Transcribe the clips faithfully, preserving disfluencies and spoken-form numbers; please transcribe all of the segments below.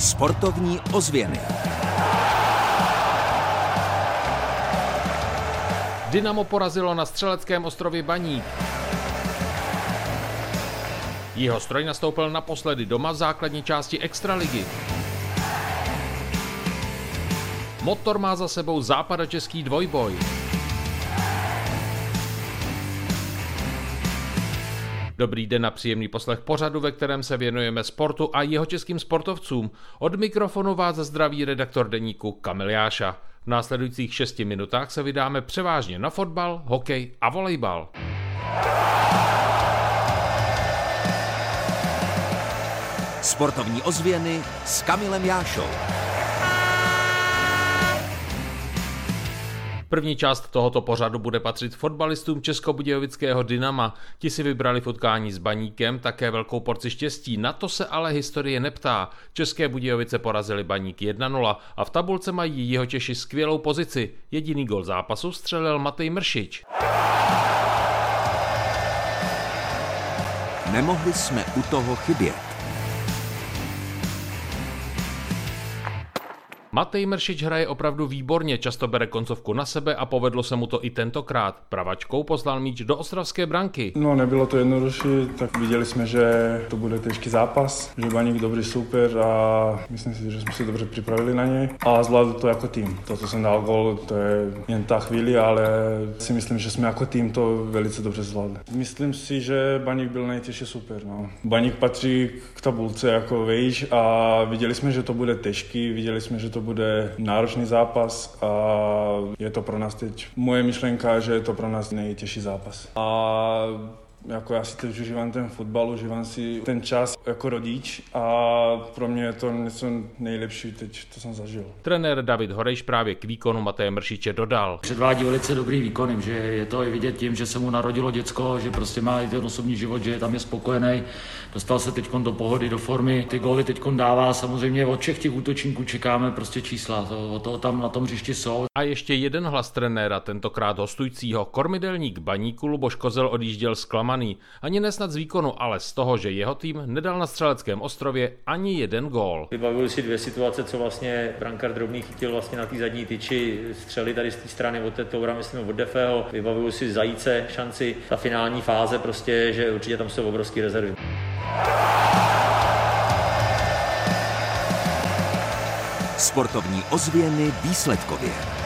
Sportovní ozvěny. Dynamo porazilo na střeleckém ostrově Baník. Jihostroj nastoupil naposledy doma v základní části extraligy. Motor má za sebou západočeský dvojboj. Dobrý den a příjemný poslech pořadu, ve kterém se věnujeme sportu a jihočeským sportovcům. Od mikrofonu vás zdraví redaktor deníku Kamil Jáša. V následujících šesti minutách se vydáme převážně na fotbal, hokej a volejbal. Sportovní ozvěny s Kamilem Jášou. První část tohoto pořadu bude patřit fotbalistům českobudějovického Dynama. Ti si vybrali v utkání s Baníkem také velkou porci štěstí, na to se ale historie neptá. České Budějovice porazili Baník jedna nula a v tabulce mají Jihočeši skvělou pozici. Jediný gol zápasu střelil Matej Mršič. Nemohli jsme u toho chybět. Matej Mršič hraje opravdu výborně, často bere koncovku na sebe a povedlo se mu to i tentokrát. Pravačkou poslal míč do ostravské branky. No, nebylo to jednodušší, tak viděli jsme, že to bude těžký zápas, že Baník dobrý super a myslím si, že jsme se dobře připravili na něj a zvládli to jako tým. To, co jsem dal gol, to je jen ta chvíli, ale si myslím, že jsme jako tým to velice dobře zvládli. Myslím si, že Baník byl nejtěžší super. No. Baník patří k tabulce jako vejš a viděli jsme, že to bude těžký, viděli jsme, že to bude náročný zápas a je to pro nás teď moje myšlenka, že je to pro nás nejtěžší zápas. A jako já si teď užívám ten fotbal, užívám si ten čas jako rodič a pro mě je to něco nejlepší teď, co jsem zažil. Trenér David Horejš právě k výkonu Mateje Mršiče dodal. Předvádí velice dobrý výkon, že je to i vidět tím, že se mu narodilo děcko, že prostě má i ten osobní život, že tam je spokojený. Dostal se teď do pohody, do formy, ty góly teď dává, samozřejmě od všech těch útočníků čekáme prostě čísla, to, to tam na tom hřišti jsou. A ještě jeden hlas trenéra, tentokrát hostujícího, kormidelník Baníku Luboš Kozel odjížděl zklamaný. Ani nesnad z výkonu, ale z toho, že jeho tým nedal na střeleckém ostrově ani jeden gól. Vybavuju si dvě situace, co vlastně brankár Drobný chytil vlastně na té zadní tyči, střely tady z té strany od Toura, myslím od Defeho. Vybavuju si Zajíce, šanci, ta finální fáze prostě, že určitě tam jsou obrovský rezervy. Sportovní ozvěny výsledkově.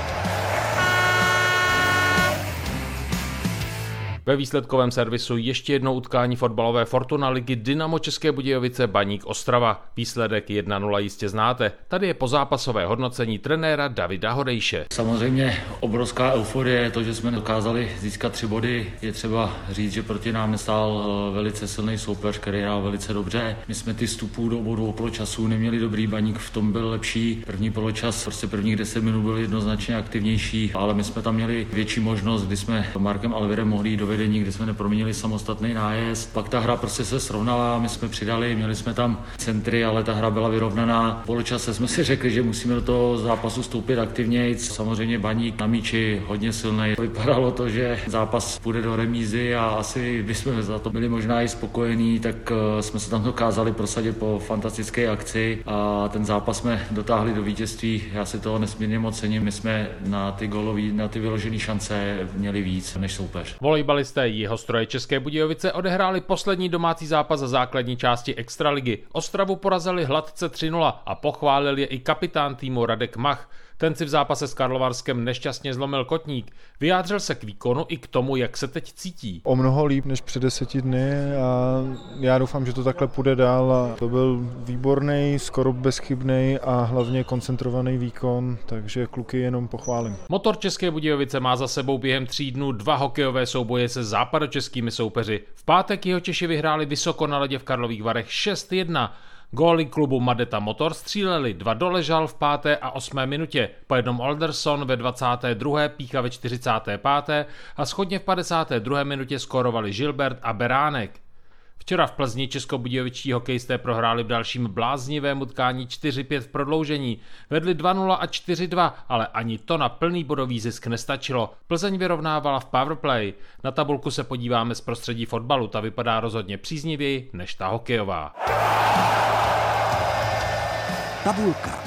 Ve výsledkovém servisu ještě jednou utkání fotbalové Fortuna ligy Dynamo České Budějovice Baník Ostrava. Výsledek jedna nula jistě znáte. Tady je pozápasové hodnocení trenéra Davida Horejše. Samozřejmě obrovská euforie, to, že jsme dokázali získat tři body. Je třeba říct, že proti nám nestál velice silný soupeř, který hrál velice dobře. My jsme ty vstupů do obou poločasů neměli dobrý, Baník v tom byl lepší. První poločas, prostě prvních deset minut byl jednoznačně aktivnější, ale my jsme tam měli větší možnost, kdy jsme Markem Alvirem mohli jít do vedení, kde jsme neproměnili samostatný nájezd. Pak ta hra prostě se srovnala, my jsme přidali, měli jsme tam centry, ale ta hra byla vyrovnaná. V poločase jsme si řekli, že musíme do toho zápasu vstoupit aktivněji. Samozřejmě Baník na míči hodně silný. Vypadalo to, že zápas půjde do remízy a asi bychom za to byli možná i spokojení, tak jsme se tam dokázali prosadit po fantastické akci a ten zápas jsme dotáhli do vítězství. Já si toho nesmírně moc cením. My jsme na ty gólový, na ty vyložené šance měli víc než soupeř. Volejbalisté Jihostroje České Budějovice odehráli poslední domácí zápas za základní části extraligy. Ostravu porazili hladce tři nula a pochválil je i kapitán týmu Radek Mach. Ten si v zápase s Karlovarskem nešťastně zlomil kotník. Vyjádřil se k výkonu i k tomu, jak se teď cítí. O mnoho líp než před deseti dny a já doufám, že to takhle půjde dál. A to byl výborný, skoro bezchybný a hlavně koncentrovaný výkon, takže kluky jenom pochválím. Motor České Budějovice má za sebou během tří dnů dva hokejové souboje se západočeskými soupeři. V pátek Jihočeši vyhráli vysoko na ledě v Karlových Varech šest jedna. Góly klubu Madeta Motor stříleli dva Doležal v páté a osmé minutě, po jednom Alderson ve dvacáté druhé, Pícha ve čtyřicáté páté a shodně v padesáté druhé minutě skórovali Gilbert a Beránek. Včera v Plzni českobudějovičtí hokejisté prohráli v dalším bláznivém utkání čtyři pět v prodloužení. Vedli dva nula a čtyři dva, ale ani to na plný bodový zisk nestačilo. Plzeň vyrovnávala v powerplay. Na tabulku se podíváme z prostředí fotbalu, ta vypadá rozhodně příznivěji než ta hokejová. Tabulka.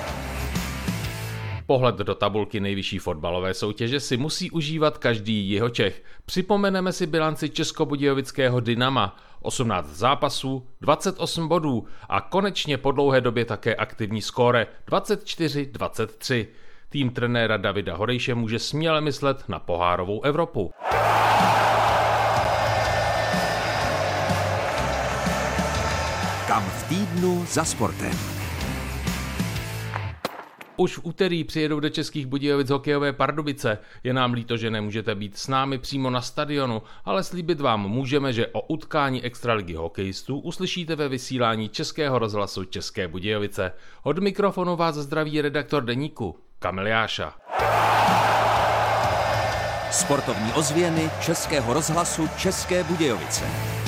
Pohled do tabulky nejvyšší fotbalové soutěže si musí užívat každý Jihočech. Připomeneme si bilanci českobudějovického Dynama. osmnáct zápasů, dvacet osm bodů a konečně po dlouhé době také aktivní skóre dvacet čtyři dvacet tři. Tým trenéra Davida Horejše může směle myslet na pohárovou Evropu. Kam v týdnu za sportem. Už v úterý přijedou do Českých Budějovic hokejové Pardubice. Je nám líto, že nemůžete být s námi přímo na stadionu, ale slíbit vám můžeme, že o utkání extraligy hokejistů uslyšíte ve vysílání Českého rozhlasu České Budějovice. Od mikrofonu vás zdraví redaktor deníku Kamil Jáša. Sportovní ozvěny Českého rozhlasu České Budějovice.